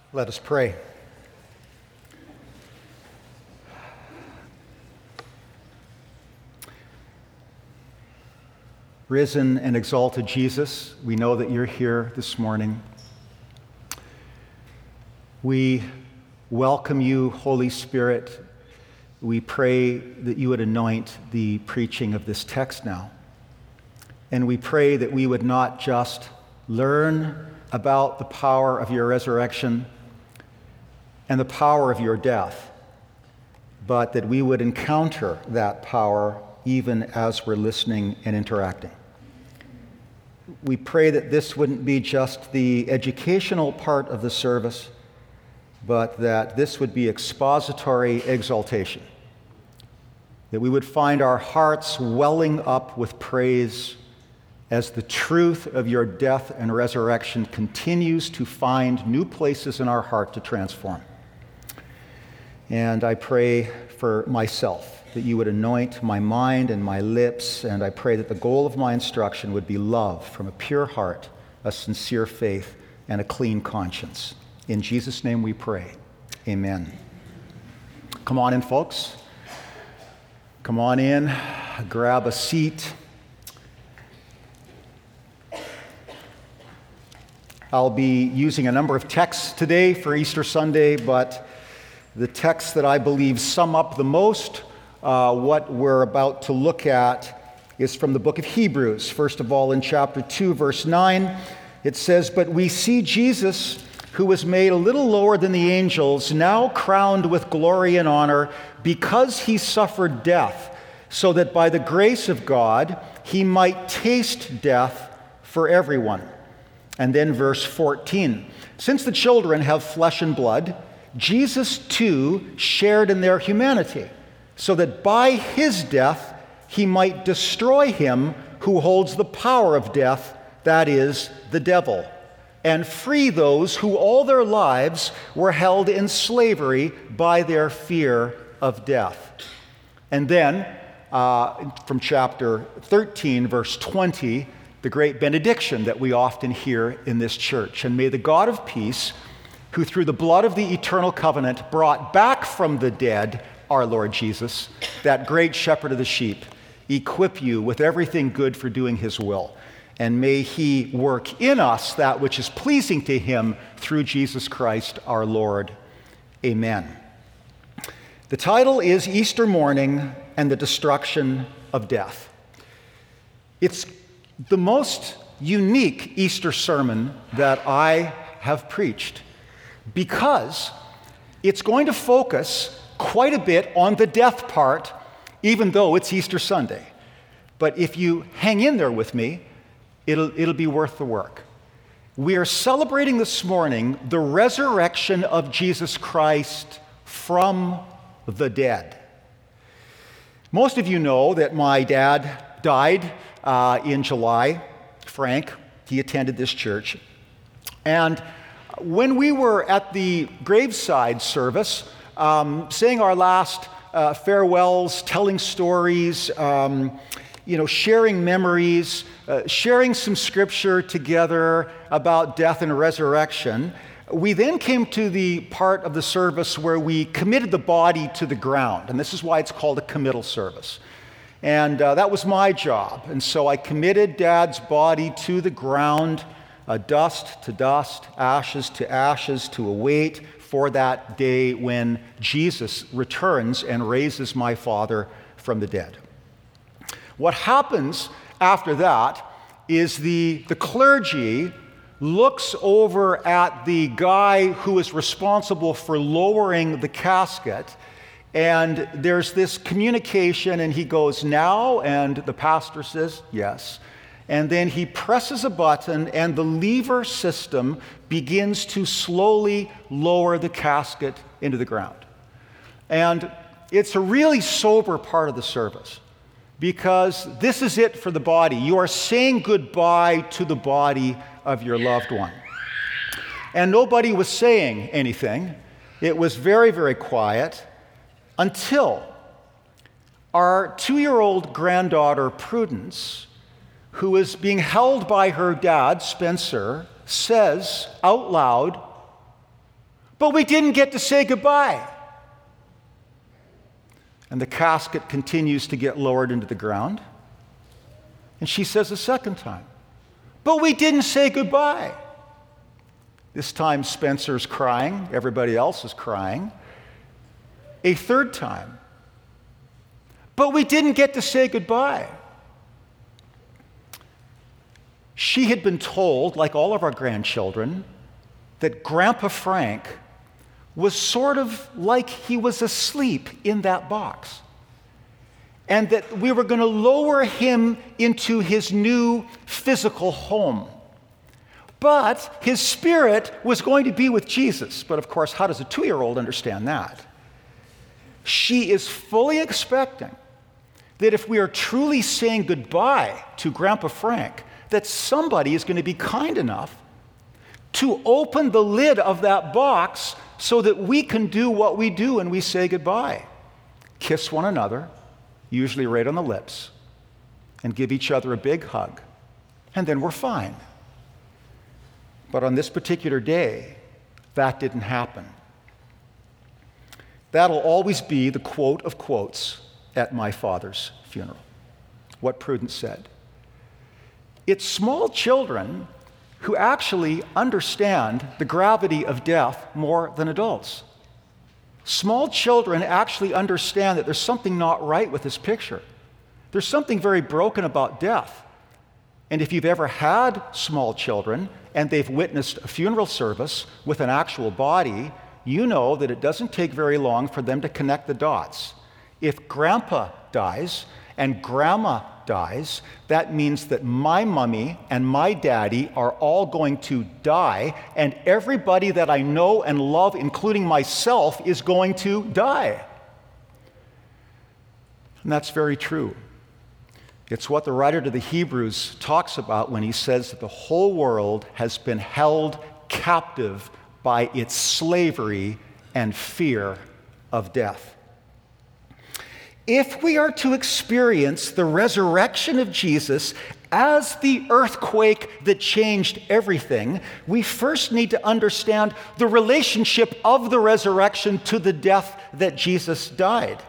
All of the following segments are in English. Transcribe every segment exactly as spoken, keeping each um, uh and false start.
Let us pray. Risen and exalted Jesus, we know that you're here this morning. We welcome you, Holy Spirit. We pray that you would anoint the preaching of this text now. And we pray that we would not just learn about the power of your resurrection and the power of your death, but that we would encounter that power even as we're listening and interacting. We pray that this wouldn't be just the educational part of the service, but that this would be expository exaltation, that we would find our hearts welling up with praise as the truth of your death and resurrection continues to find new places in our heart to transform. And I pray for myself that you would anoint my mind and my lips, and I pray that the goal of my instruction would be love from a pure heart, a sincere faith, and a clean conscience. In Jesus' name we pray. Amen. Come on in, folks. Come on in. Grab a seat. I'll be using a number of texts today for Easter Sunday, but the texts that I believe sum up the most uh, what we're about to look at is from the book of Hebrews. First of all, in chapter two, verse nine, it says, "But we see Jesus, who was made a little lower than the angels, now crowned with glory and honor because he suffered death, so that by the grace of God he might taste death for everyone." And then verse fourteen, "Since the children have flesh and blood, Jesus too shared in their humanity, so that by his death he might destroy him who holds the power of death, that is, the devil, and free those who all their lives were held in slavery by their fear of death." And then uh, from chapter thirteen, verse twenty, the great benediction that we often hear in this church. "And may the God of peace, who through the blood of the eternal covenant brought back from the dead our Lord Jesus, that great shepherd of the sheep, equip you with everything good for doing his will. And may he work in us that which is pleasing to him through Jesus Christ our Lord. Amen." The title is Easter Morning and the Destruction of Death. It's the most unique Easter sermon that I have preached because it's going to focus quite a bit on the death part, even though it's Easter Sunday. But if you hang in there with me, it'll, it'll be worth the work. We are celebrating this morning the resurrection of Jesus Christ from the dead. Most of you know that my dad died uh, in July. Frank, he attended this church. And when we were at the graveside service, um, saying our last uh, farewells, telling stories, um, you know, sharing memories, uh, sharing some scripture together about death and resurrection, we then came to the part of the service where we committed the body to the ground. And this is why it's called a committal service. And uh, that was my job. And so I committed Dad's body to the ground, uh, dust to dust, ashes to ashes, to await for that day when Jesus returns and raises my father from the dead. What happens after that is the, the clergy looks over at the guy who is responsible for lowering the casket, and there's this communication, and he goes, "Now?" And the pastor says, "Yes." And then he presses a button, and the lever system begins to slowly lower the casket into the ground. And it's a really sober part of the service, because this is it for the body. You are saying goodbye to the body of your loved one. And nobody was saying anything. It was very, very quiet until our two-year-old granddaughter, Prudence, who is being held by her dad, Spencer, says out loud, but we didn't get to say goodbye. And the casket continues to get lowered into the ground. And she says a second time, but we didn't say goodbye. This time Spencer's crying, everybody else is crying. A third time, but we didn't get to say goodbye. She had been told, like all of our grandchildren, that Grandpa Frank was sort of like he was asleep in that box, and that we were going to lower him into his new physical home. But his spirit was going to be with Jesus. But of course, how does a two-year-old understand that? She is fully expecting that if we are truly saying goodbye to Grandpa Frank, that somebody is going to be kind enough to open the lid of that box so that we can do what we do when we say goodbye. Kiss one another, usually right on the lips, and give each other a big hug, and then we're fine. But on this particular day, that didn't happen. That'll always be the quote of quotes at my father's funeral, what Prudence said. It's small children who actually understand the gravity of death more than adults. Small children actually understand that there's something not right with this picture. There's something very broken about death. And if you've ever had small children and they've witnessed a funeral service with an actual body, you know that it doesn't take very long for them to connect the dots. If Grandpa dies and Grandma dies, that means that my mummy and my daddy are all going to die, and everybody that I know and love, including myself, is going to die. And that's very true. It's what the writer to the Hebrews talks about when he says that the whole world has been held captive by its slavery and fear of death. If we are to experience the resurrection of Jesus as the earthquake that changed everything, we first need to understand the relationship of the resurrection to the death that Jesus died.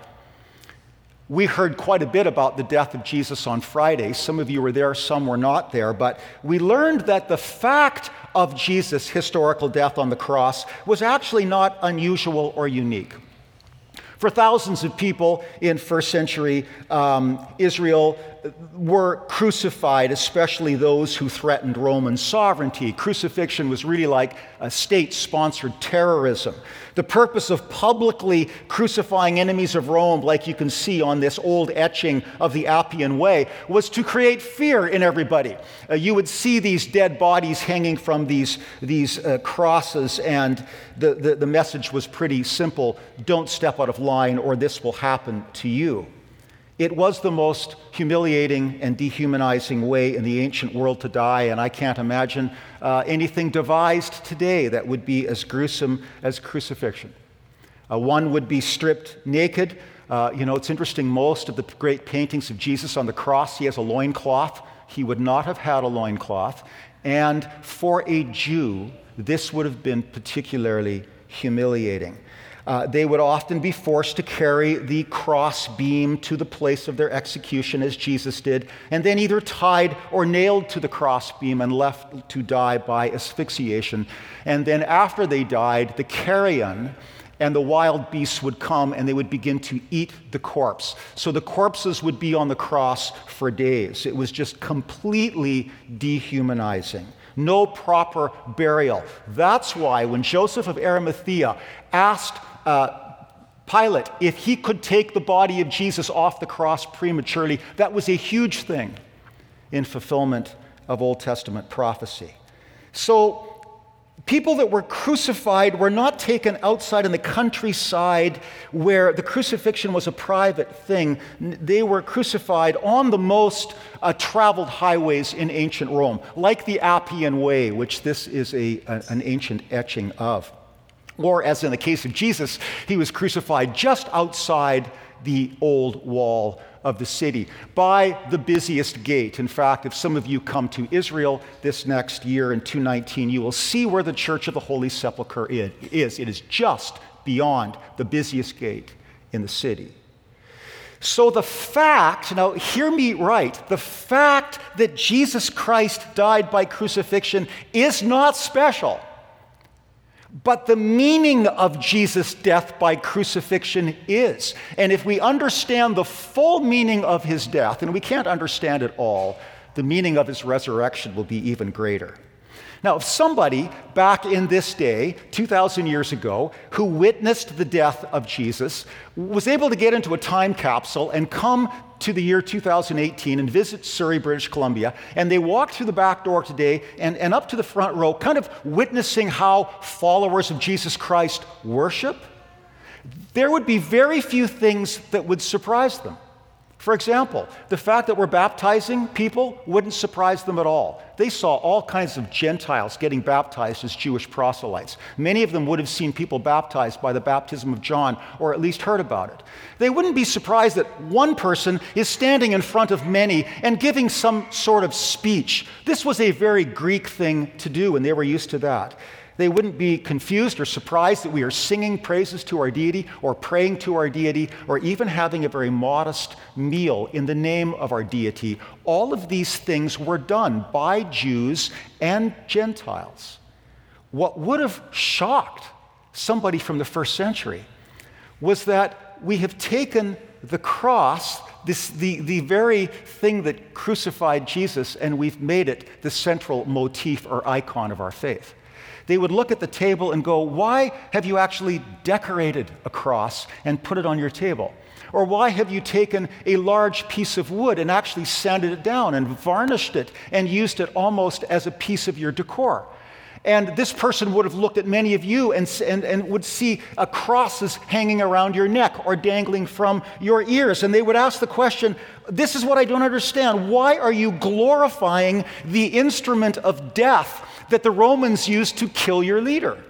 We heard quite a bit about the death of Jesus on Friday. Some of you were there, some were not there, but we learned that the fact of Jesus' historical death on the cross was actually not unusual or unique. For thousands of people in first century um, Israel were crucified, especially those who threatened Roman sovereignty. Crucifixion was really like a state-sponsored terrorism. The purpose of publicly crucifying enemies of Rome, like you can see on this old etching of the Appian Way, was to create fear in everybody. Uh, you would see these dead bodies hanging from these, these uh, crosses, and the, the, the message was pretty simple: don't step out of line or this will happen to you. It was the most humiliating and dehumanizing way in the ancient world to die, and I can't imagine uh, anything devised today that would be as gruesome as crucifixion. Uh, one would be stripped naked. Uh, you know, it's interesting, most of the great paintings of Jesus on the cross, he has a loincloth. He would not have had a loincloth. And for a Jew, this would have been particularly humiliating. Uh, they would often be forced to carry the cross beam to the place of their execution, as Jesus did, and then either tied or nailed to the cross beam and left to die by asphyxiation. And then after they died, the carrion and the wild beasts would come and they would begin to eat the corpse. So the corpses would be on the cross for days. It was just completely dehumanizing. No proper burial. That's why when Joseph of Arimathea asked uh, Pilate if he could take the body of Jesus off the cross prematurely, that was a huge thing in fulfillment of Old Testament prophecy. So people that were crucified were not taken outside in the countryside where the crucifixion was a private thing. They were crucified on the most uh, traveled highways in ancient Rome, like the Appian Way, which this is a, a, an ancient etching of. Or, as in the case of Jesus, he was crucified just outside the old wall of the city, by the busiest gate. In fact, if some of you come to Israel this next year in two nineteen, you will see where the Church of the Holy Sepulchre is. It is just beyond the busiest gate in the city. So the fact, now hear me right, the fact that Jesus Christ died by crucifixion is not special. But the meaning of Jesus' death by crucifixion is. And if we understand the full meaning of his death, and we can't understand it all, the meaning of his resurrection will be even greater. Now, if somebody back in this day, two thousand years ago, who witnessed the death of Jesus, was able to get into a time capsule and come to the year two thousand eighteen and visit Surrey, British Columbia, and they walk through the back door today and, and up to the front row, kind of witnessing how followers of Jesus Christ worship, there would be very few things that would surprise them. For example, the fact that we're baptizing people wouldn't surprise them at all. They saw all kinds of Gentiles getting baptized as Jewish proselytes. Many of them would have seen people baptized by the baptism of John, or at least heard about it. They wouldn't be surprised that one person is standing in front of many and giving some sort of speech. This was a very Greek thing to do, and they were used to that. They wouldn't be confused or surprised that we are singing praises to our deity or praying to our deity or even having a very modest meal in the name of our deity. All of these things were done by Jews and Gentiles. What would have shocked somebody from the first century was that we have taken the cross, this, the, the very thing that crucified Jesus, and we've made it the central motif or icon of our faith. They would look at the table and go, why have you actually decorated a cross and put it on your table? Or why have you taken a large piece of wood and actually sanded it down and varnished it and used it almost as a piece of your decor? And this person would have looked at many of you and, and, and would see a crosses hanging around your neck or dangling from your ears. And they would ask the question, this is what I don't understand. Why are you glorifying the instrument of death that the Romans used to kill your leader?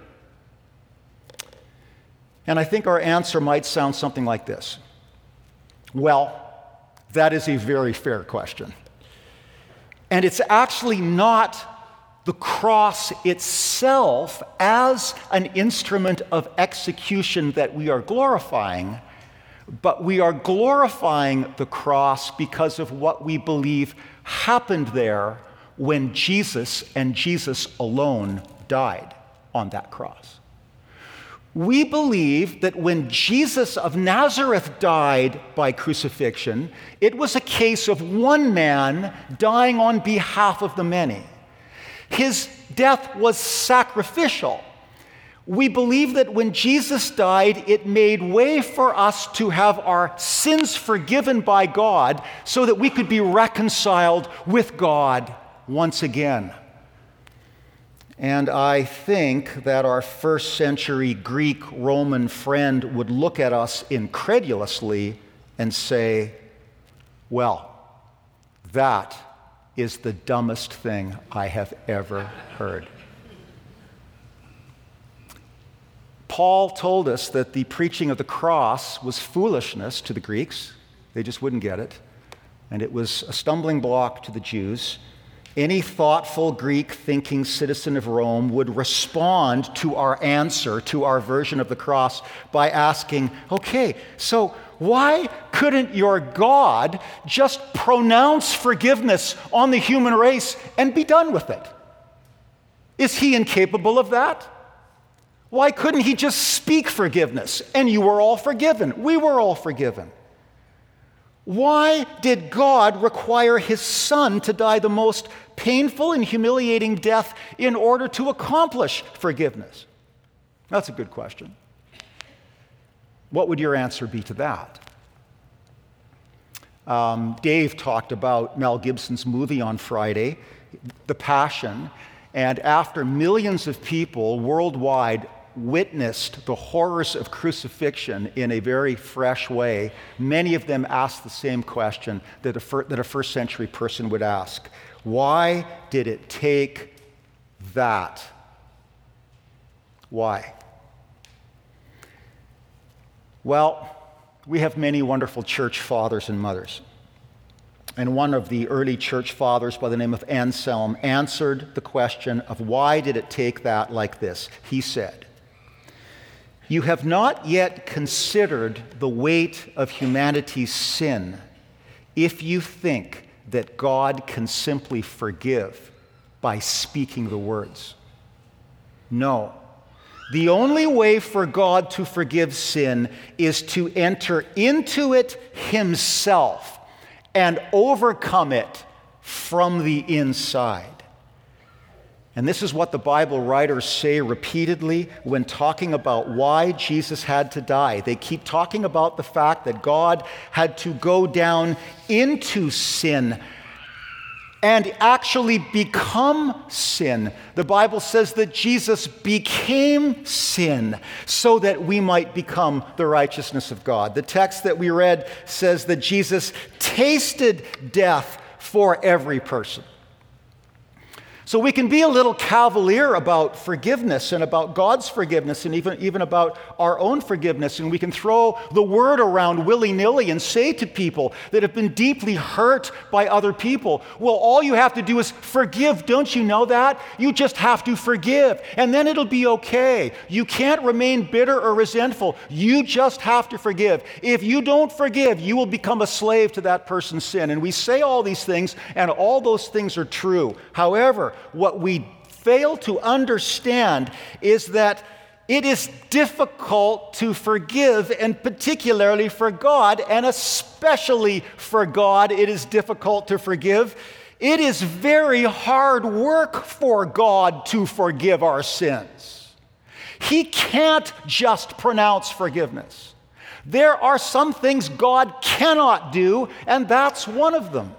And I think our answer might sound something like this. Well, that is a very fair question. And it's actually not the cross itself as an instrument of execution that we are glorifying, but we are glorifying the cross because of what we believe happened there when Jesus and Jesus alone died on that cross. We believe that when Jesus of Nazareth died by crucifixion, it was a case of one man dying on behalf of the many. His death was sacrificial. We believe that when Jesus died, it made way for us to have our sins forgiven by God so that we could be reconciled with God once again. And I think that our first century Greek Roman friend would look at us incredulously and say, well, that is the dumbest thing I have ever heard. Paul told us that the preaching of the cross was foolishness to the Greeks. They just wouldn't get it. And it was a stumbling block to the Jews. Any thoughtful Greek-thinking citizen of Rome would respond to our answer, to our version of the cross, by asking, okay, so why couldn't your God just pronounce forgiveness on the human race and be done with it? Is he incapable of that? Why couldn't he just speak forgiveness and you were all forgiven? We were all forgiven. Why did God require his son to die the most painful and humiliating death in order to accomplish forgiveness? That's a good question. What would your answer be to that? Um, Dave talked about Mel Gibson's movie on Friday, The Passion, and after millions of people worldwide witnessed the horrors of crucifixion in a very fresh way, many of them asked the same question that a, fir- that a first century person would ask. Why did it take that? Why? Well, we have many wonderful church fathers and mothers. And one of the early church fathers by the name of Anselm answered the question of why did it take that like this. He said, "You have not yet considered the weight of humanity's sin if you think that God can simply forgive by speaking the words. No. The only way for God to forgive sin is to enter into it himself and overcome it from the inside." And this is what the Bible writers say repeatedly when talking about why Jesus had to die. They keep talking about the fact that God had to go down into sin and actually become sin. The Bible says that Jesus became sin so that we might become the righteousness of God. The text that we read says that Jesus tasted death for every person. So we can be a little cavalier about forgiveness and about God's forgiveness and even, even about our own forgiveness. And we can throw the word around willy-nilly and say to people that have been deeply hurt by other people, well, all you have to do is forgive. Don't you know that? You just have to forgive, and then it'll be okay. You can't remain bitter or resentful. You just have to forgive. If you don't forgive, you will become a slave to that person's sin. And we say all these things, and all those things are true. However, what we fail to understand is that it is difficult to forgive, and particularly for God, and especially for God, it is difficult to forgive. It is very hard work for God to forgive our sins. He can't just pronounce forgiveness. There are some things God cannot do, and that's one of them.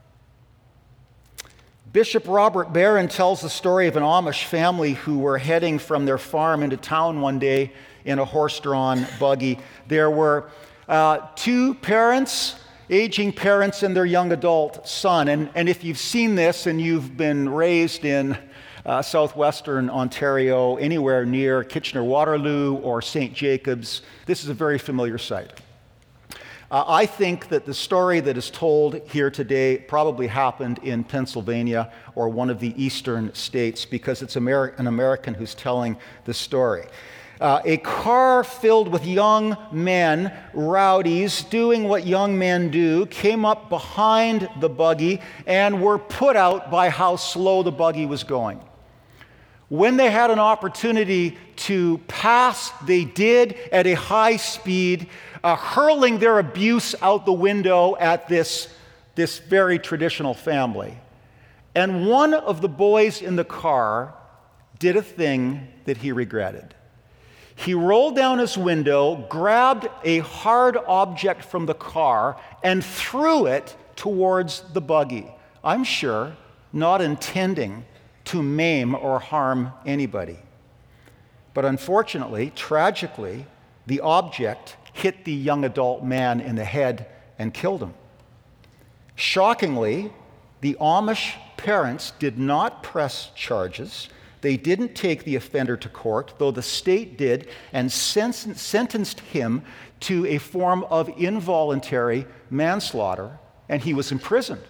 Bishop Robert Barron tells the story of an Amish family who were heading from their farm into town one day in a horse-drawn buggy. There were uh, two parents, aging parents, and their young adult son. And, and if you've seen this and you've been raised in uh, southwestern Ontario, anywhere near Kitchener-Waterloo or Saint Jacobs, this is a very familiar sight. Uh, I think that the story that is told here today probably happened in Pennsylvania or one of the eastern states, because it's Ameri- an American who's telling the story. Uh, a car filled with young men, rowdies, doing what young men do, came up behind the buggy and were put out by how slow the buggy was going. When they had an opportunity to pass, they did at a high speed, uh, hurling their abuse out the window at this, this very traditional family. And one of the boys in the car did a thing that he regretted. He rolled down his window, grabbed a hard object from the car, and threw it towards the buggy. I'm sure not intending to maim or harm anybody. But unfortunately, tragically, the object hit the young adult man in the head and killed him. Shockingly, the Amish parents did not press charges. They didn't take the offender to court, though the state did, and sen- sentenced him to a form of involuntary manslaughter, and he was imprisoned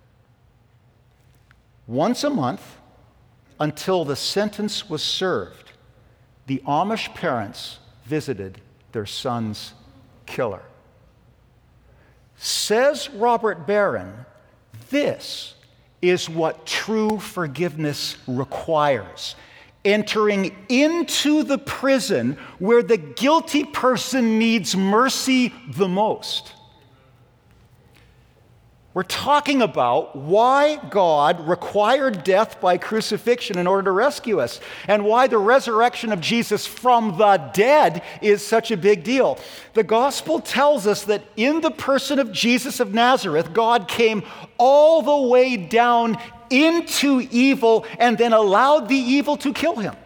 once a month until the sentence was served. The Amish parents visited their son's killer. Says Robert Barron, this is what true forgiveness requires. Entering into the prison where the guilty person needs mercy the most. We're talking about why God required death by crucifixion in order to rescue us, and why the resurrection of Jesus from the dead is such a big deal. The gospel tells us that in the person of Jesus of Nazareth, God came all the way down into evil and then allowed the evil to kill him.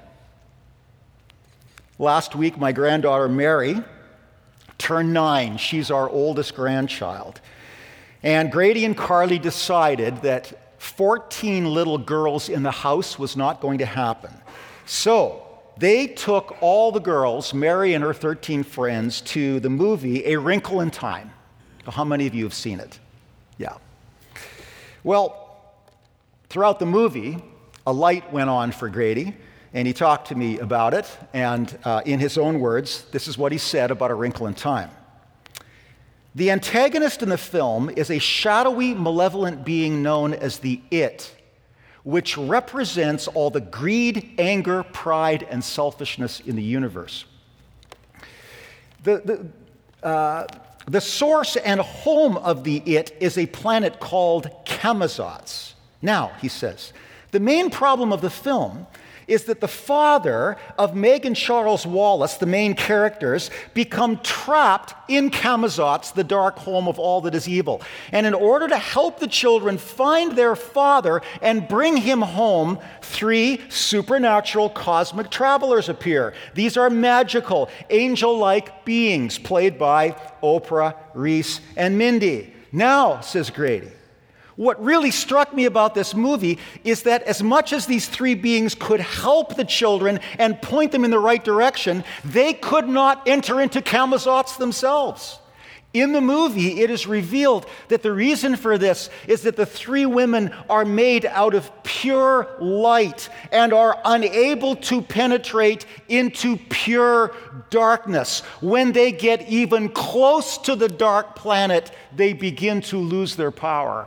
Last week, my granddaughter Mary turned nine. She's our oldest grandchild. And Grady and Carly decided that fourteen little girls in the house was not going to happen. So they took all the girls, Mary and her thirteen friends, to the movie A Wrinkle in Time. How many of you have seen it? Yeah. Well, throughout the movie, a light went on for Grady, and he talked to me about it. And uh, in his own words, this is what he said about A Wrinkle in Time. The antagonist in the film is a shadowy, malevolent being known as the It, which represents all the greed, anger, pride, and selfishness in the universe. The, the, uh, the source and home of the It is a planet called Camazotz. Now, he says, the main problem of the film is that the father of Meg and Charles Wallace, the main characters, become trapped in Camazotz, the dark home of all that is evil. And in order to help the children find their father and bring him home, three supernatural cosmic travelers appear. These are magical, angel-like beings played by Oprah, Reese, and Mindy. Now, says Grady, what really struck me about this movie is that as much as these three beings could help the children and point them in the right direction, they could not enter into Camazotz themselves. In the movie, it is revealed that the reason for this is that the three women are made out of pure light and are unable to penetrate into pure darkness. When they get even close to the dark planet, they begin to lose their power.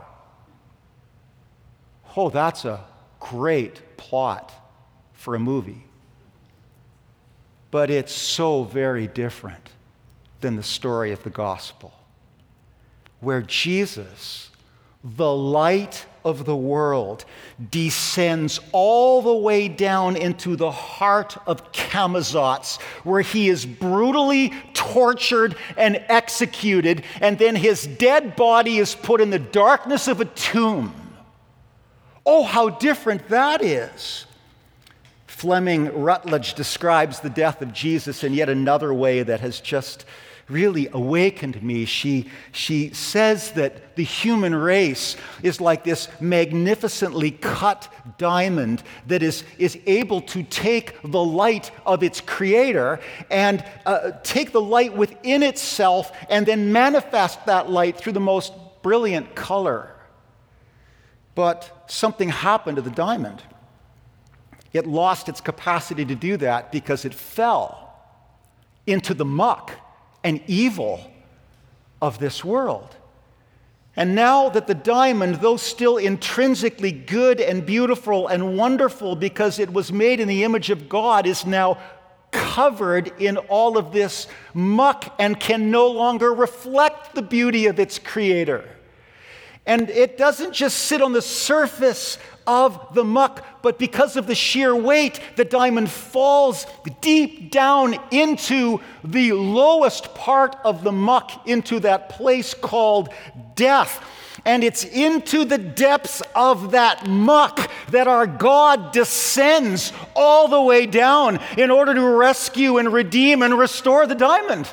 Oh, that's a great plot for a movie. But it's so very different than the story of the gospel, where Jesus, the light of the world, descends all the way down into the heart of Camazotz, where he is brutally tortured and executed, and then his dead body is put in the darkness of a tomb. Oh, how different that is. Fleming Rutledge describes the death of Jesus in yet another way that has just really awakened me. She, she says that the human race is like this magnificently cut diamond that is, is able to take the light of its creator and uh, take the light within itself and then manifest that light through the most brilliant color. But something happened to the diamond. It lost its capacity to do that because it fell into the muck and evil of this world. And now that the diamond, though still intrinsically good and beautiful and wonderful because it was made in the image of God, is now covered in all of this muck and can no longer reflect the beauty of its creator. And it doesn't just sit on the surface of the muck, but because of the sheer weight, the diamond falls deep down into the lowest part of the muck, into that place called death. And it's into the depths of that muck that our God descends all the way down in order to rescue and redeem and restore the diamond.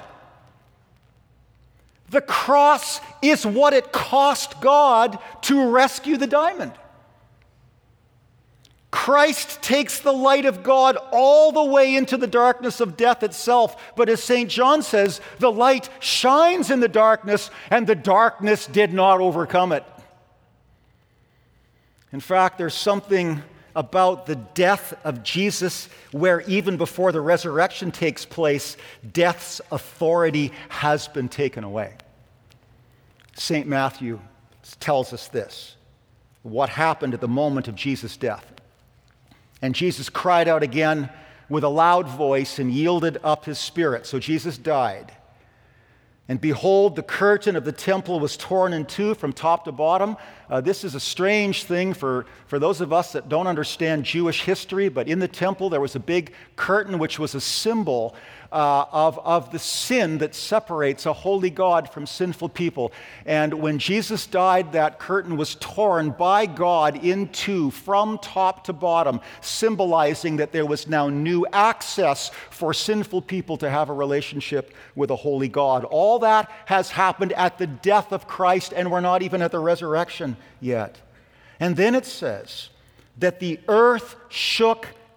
The cross is what it cost God to rescue the diamond. Christ takes the light of God all the way into the darkness of death itself. But as Saint John says, the light shines in the darkness, and the darkness did not overcome it. In fact, there's something about the death of Jesus where even before the resurrection takes place, death's authority has been taken away. Saint Matthew tells us this, what happened at the moment of Jesus' death. And Jesus cried out again with a loud voice and yielded up his spirit. So Jesus died. And behold, the curtain of the temple was torn in two from top to bottom. Uh, this is a strange thing for, for those of us that don't understand Jewish history, but in the temple there was a big curtain which was a symbol uh, of, of the sin that separates a holy God from sinful people. And when Jesus died, that curtain was torn by God in two from top to bottom, symbolizing that there was now new access for sinful people to have a relationship with a holy God. All that has happened at the death of Christ, and we're not even at the resurrection yet. And then it says that the earth shook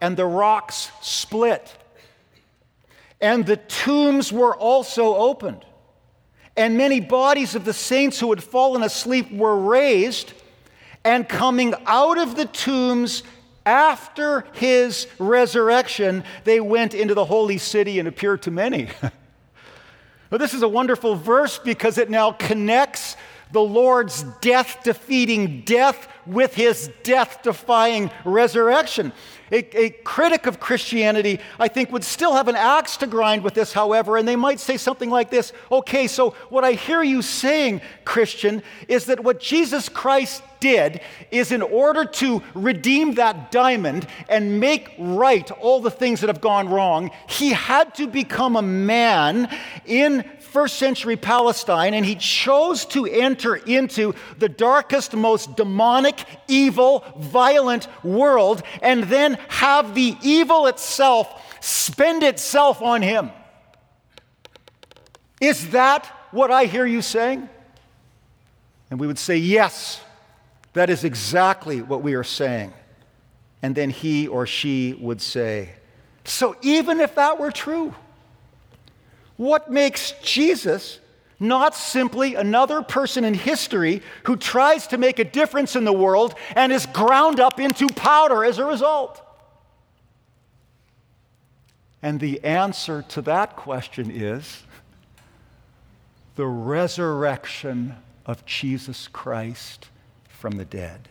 and the rocks split. And the tombs were also opened. And many bodies of the saints who had fallen asleep were raised, and coming out of the tombs after his resurrection, they went into the holy city and appeared to many. Well, this is a wonderful verse because it now connects the Lord's death-defeating death with his death-defying resurrection. A, a critic of Christianity, I think, would still have an axe to grind with this, however, and they might say something like this: okay, so what I hear you saying, Christian, is that what Jesus Christ did is, in order to redeem that diamond and make right all the things that have gone wrong, he had to become a man in first century Palestine, and he chose to enter into the darkest, most demonic, evil, violent world, and then have the evil itself spend itself on him. Is that what I hear you saying? And we would say, yes, that is exactly what we are saying. And then he or she would say, so even if that were true, what makes Jesus not simply another person in history who tries to make a difference in the world and is ground up into powder as a result? And the answer to that question is the resurrection of Jesus Christ from the dead.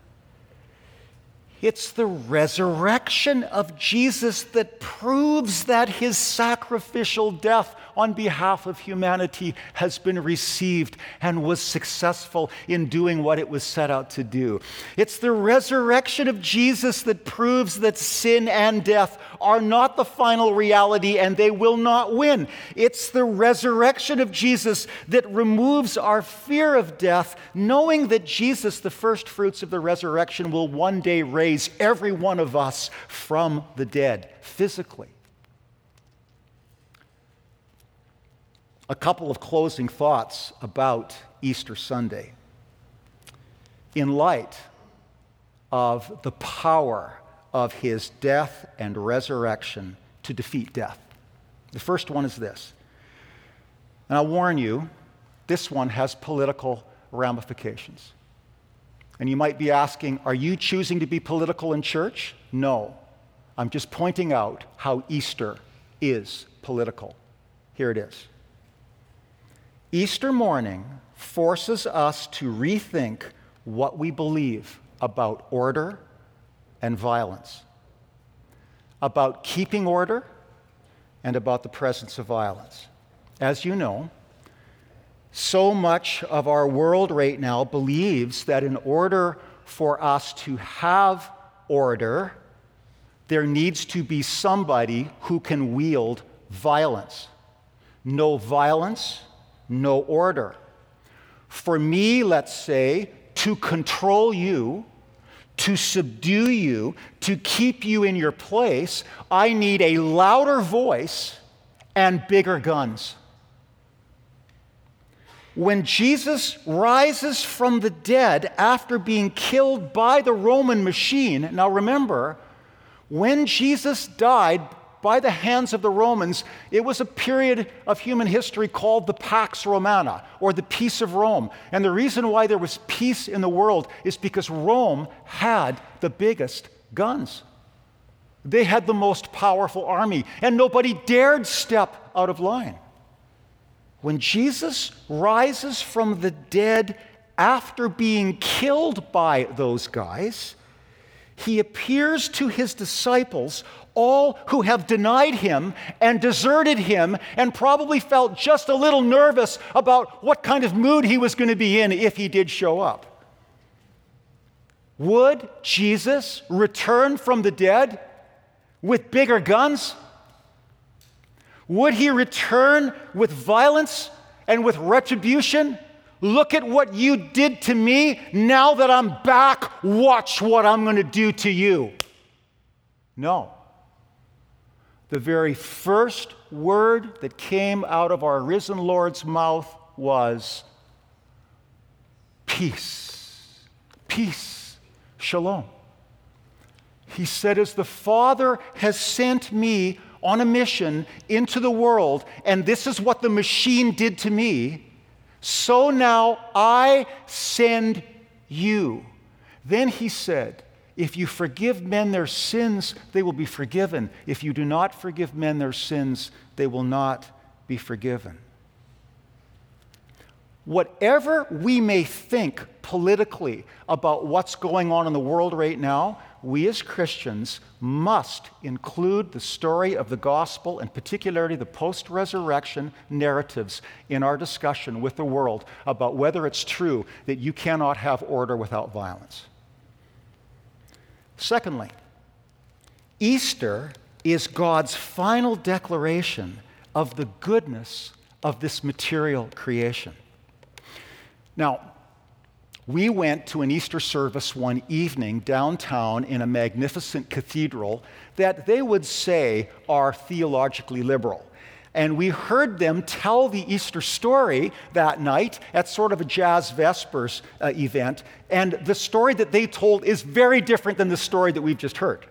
It's the resurrection of Jesus that proves that his sacrificial death on behalf of humanity has been received and was successful in doing what it was set out to do. It's the resurrection of Jesus that proves that sin and death are not the final reality and they will not win. It's the resurrection of Jesus that removes our fear of death, knowing that Jesus, the first fruits of the resurrection, will one day raise every one of us from the dead physically. A couple of closing thoughts about Easter Sunday in light of the power of his death and resurrection to defeat death. The first one is this, and I'll warn you, this one has political ramifications. And you might be asking, are you choosing to be political in church? No. I'm just pointing out how Easter is political. Here it is. Easter morning forces us to rethink what we believe about order and violence, about keeping order and about the presence of violence. As you know, so much of our world right now believes that in order for us to have order, there needs to be somebody who can wield violence. No violence, no order. For me, let's say, to control you, to subdue you, to keep you in your place, I need a louder voice and bigger guns. When Jesus rises from the dead after being killed by the Roman machine, now remember, when Jesus died by the hands of the Romans, it was a period of human history called the Pax Romana, or the peace of Rome. And the reason why there was peace in the world is because Rome had the biggest guns. They had the most powerful army, and nobody dared step out of line. When Jesus rises from the dead after being killed by those guys, he appears to his disciples, all who have denied him and deserted him and probably felt just a little nervous about what kind of mood he was going to be in if he did show up. Would Jesus return from the dead with bigger guns? Would he return with violence and with retribution? Look at what you did to me. Now that I'm back, watch what I'm going to do to you. No. The very first word that came out of our risen Lord's mouth was peace. Peace. Shalom. He said, as the Father has sent me on a mission into the world, and this is what the machine did to me, so now I send you. Then he said, if you forgive men their sins, they will be forgiven. If you do not forgive men their sins, they will not be forgiven. Whatever we may think politically about what's going on in the world right now, we as Christians must include the story of the gospel, and particularly the post-resurrection narratives, in our discussion with the world about whether it's true that you cannot have order without violence. Secondly, Easter is God's final declaration of the goodness of this material creation. Now, we went to an Easter service one evening downtown in a magnificent cathedral that they would say are theologically liberal. And we heard them tell the Easter story that night at sort of a Jazz Vespers uh, event. And the story that they told is very different than the story that we've just heard.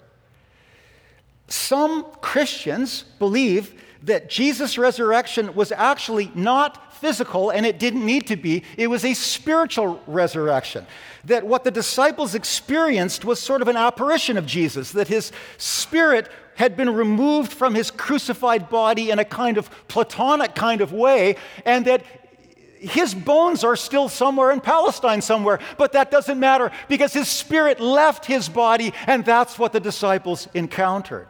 Some Christians believe that Jesus' resurrection was actually not physical, and it didn't need to be. It was a spiritual resurrection. That what the disciples experienced was sort of an apparition of Jesus, that his spirit had been removed from his crucified body in a kind of Platonic kind of way, and that his bones are still somewhere in Palestine somewhere, but that doesn't matter because his spirit left his body, and that's what the disciples encountered.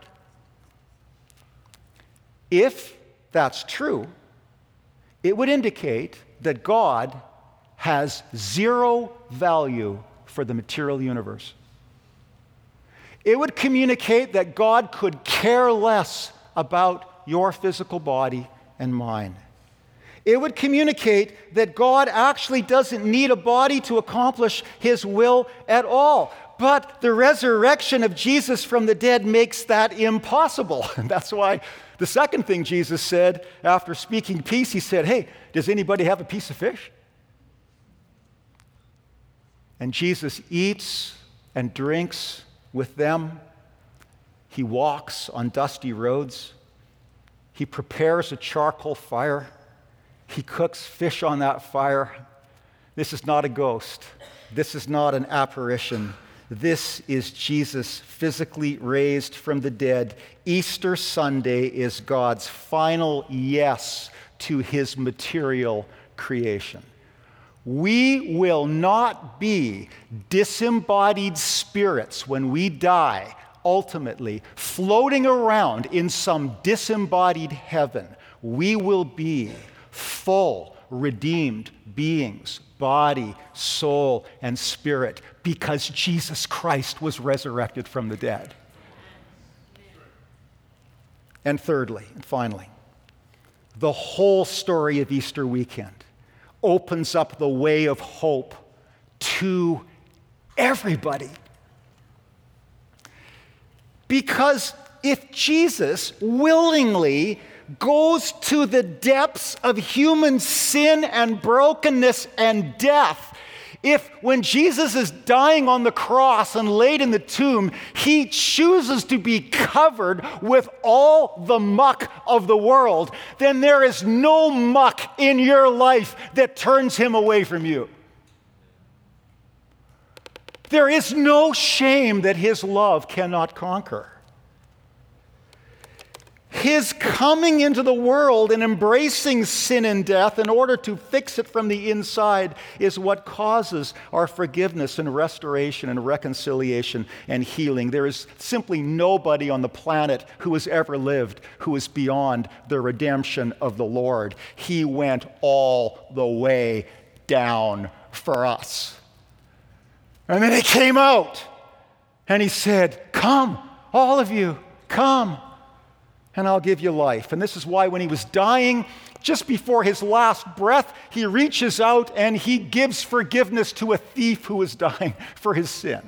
If that's true, it would indicate that God has zero value for the material universe. It would communicate that God could care less about your physical body and mine. It would communicate that God actually doesn't need a body to accomplish his will at all. But the resurrection of Jesus from the dead makes that impossible. And that's why the second thing Jesus said after speaking peace, he said, hey, does anybody have a piece of fish? And Jesus eats and drinks with them. He walks on dusty roads. He prepares a charcoal fire. He cooks fish on that fire. This is not a ghost. This is not an apparition. This is Jesus physically raised from the dead. Easter Sunday is God's final yes to his material creation. We will not be disembodied spirits when we die, ultimately, floating around in some disembodied heaven. We will be full, redeemed beings, body, soul, and spirit, because Jesus Christ was resurrected from the dead. And thirdly, and finally, the whole story of Easter weekend opens up the way of hope to everybody. Because if Jesus willingly goes to the depths of human sin and brokenness and death, if when Jesus is dying on the cross and laid in the tomb, he chooses to be covered with all the muck of the world, then there is no muck in your life that turns him away from you. There is no shame that his love cannot conquer. His coming into the world and embracing sin and death in order to fix it from the inside is what causes our forgiveness and restoration and reconciliation and healing. There is simply nobody on the planet who has ever lived who is beyond the redemption of the Lord. He went all the way down for us. And then he came out and he said, "Come, all of you, come, and I'll give you life." And this is why when he was dying, just before his last breath, he reaches out and he gives forgiveness to a thief who was dying for his sin.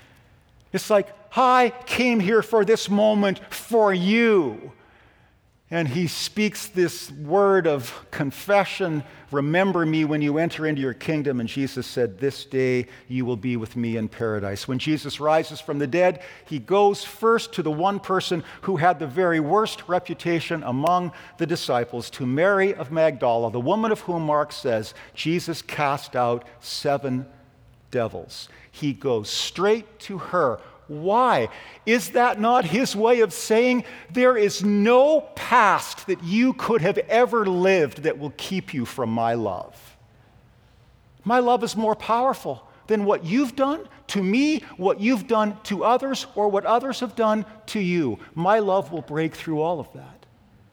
It's like, I came here for this moment for you. And he speaks this word of confession, remember me when you enter into your kingdom. And Jesus said, this day you will be with me in paradise. When Jesus rises from the dead, he goes first to the one person who had the very worst reputation among the disciples, to Mary of Magdala, the woman of whom Mark says Jesus cast out seven devils. He goes straight to her. Why? Is that not his way of saying there is no past that you could have ever lived that will keep you from my love? My love is more powerful than what you've done to me, what you've done to others, or what others have done to you. My love will break through all of that.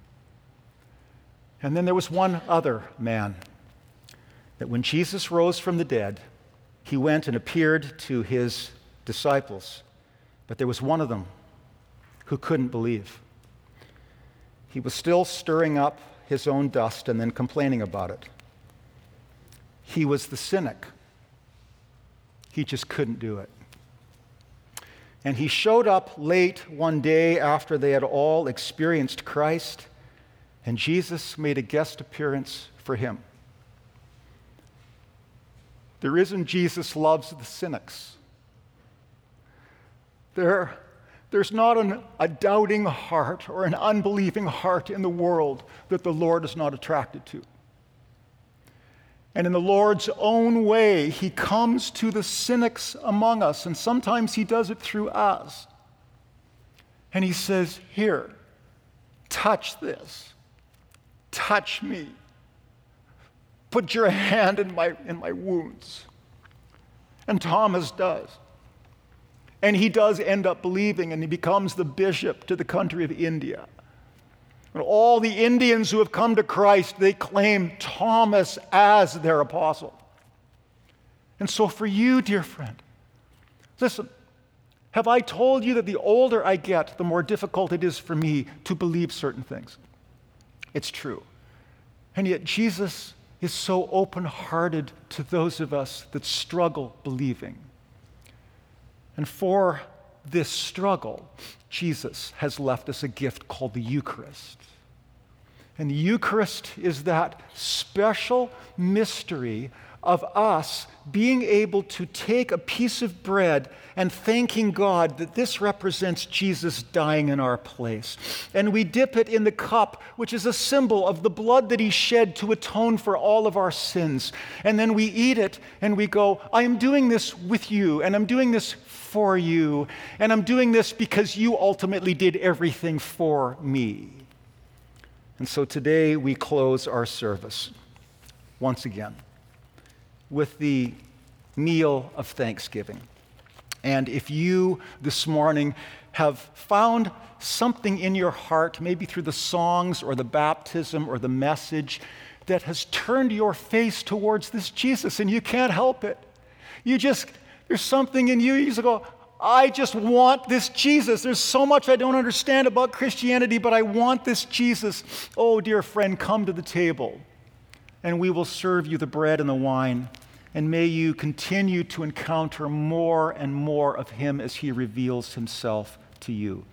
And then there was one other man that when Jesus rose from the dead, he went and appeared to his disciples. But there was one of them who couldn't believe. He was still stirring up his own dust and then complaining about it. He was the cynic. He just couldn't do it. And he showed up late one day after they had all experienced Christ, and Jesus made a guest appearance for him. The risen Jesus loves the cynics. There, there's not an, a doubting heart or an unbelieving heart in the world that the Lord is not attracted to. And in the Lord's own way, he comes to the cynics among us, and sometimes he does it through us. And he says, here, touch this. Touch me. Put your hand in my, in my wounds. And Thomas does. And he does end up believing, and he becomes the bishop to the country of India. And all the Indians who have come to Christ, they claim Thomas as their apostle. And so for you, dear friend, listen, have I told you that the older I get, the more difficult it is for me to believe certain things? It's true. And yet Jesus is so open-hearted to those of us that struggle believing. And for this struggle, Jesus has left us a gift called the Eucharist. And the Eucharist is that special mystery of us being able to take a piece of bread and thanking God that this represents Jesus dying in our place. And we dip it in the cup, which is a symbol of the blood that he shed to atone for all of our sins. And then we eat it and we go, I am doing this with you, and I'm doing this for you, and I'm doing this because you ultimately did everything for me. And so today we close our service once again with the meal of thanksgiving. And if you this morning have found something in your heart, maybe through the songs or the baptism or the message, that has turned your face towards this Jesus, and you can't help it. You just, there's something in you, you just go, I just want this Jesus. There's so much I don't understand about Christianity, but I want this Jesus. Oh, dear friend, come to the table, and we will serve you the bread and the wine. And may you continue to encounter more and more of him as he reveals himself to you.